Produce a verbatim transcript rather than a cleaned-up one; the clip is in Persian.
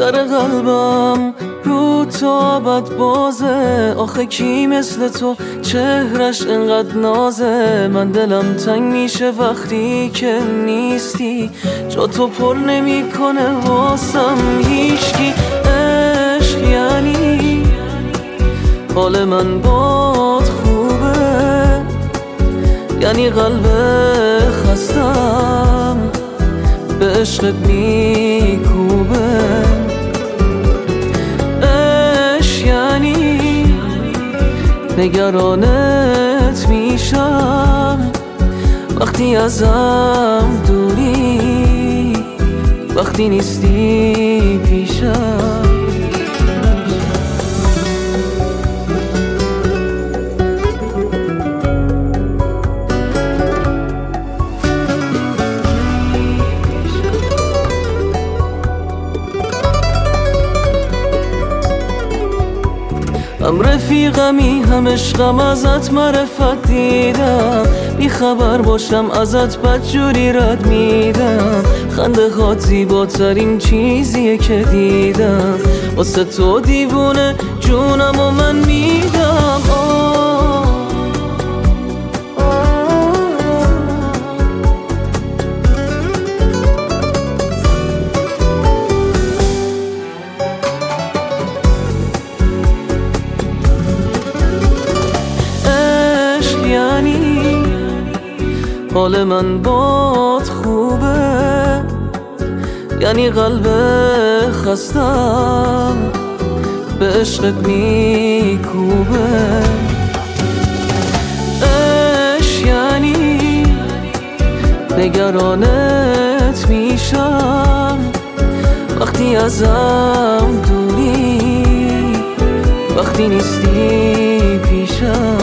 در قلبم رو تو ابد بازه. آخه کی مثل تو چهرش انقدر نازه؟ من دلم تنگ میشه وقتی که نیستی، جا تو پر نمیکنه واسم هیچکی. عشق یعنی حال من باد خوبه، یعنی قلب خستم به عشقت میکوبه. عشق یعنی نگرانت میشم وقتی ازم دوری، وقتی نیستی پیشم. هم رفیقمی هم عشقم، ازت معرفت دیدم، بی خبر باشم ازت بدجوری رد میدم. خنده هات زیباترین چیزیه که دیدم، واسه تو دیوونه جونم و من میدم. آه یعنی حال من باد خوبه، یعنی قلب خستم به عشقت میکوبه. عشق یعنی نگرانت میشم وقتی ازم دوری، وقتی نیستی پیشم.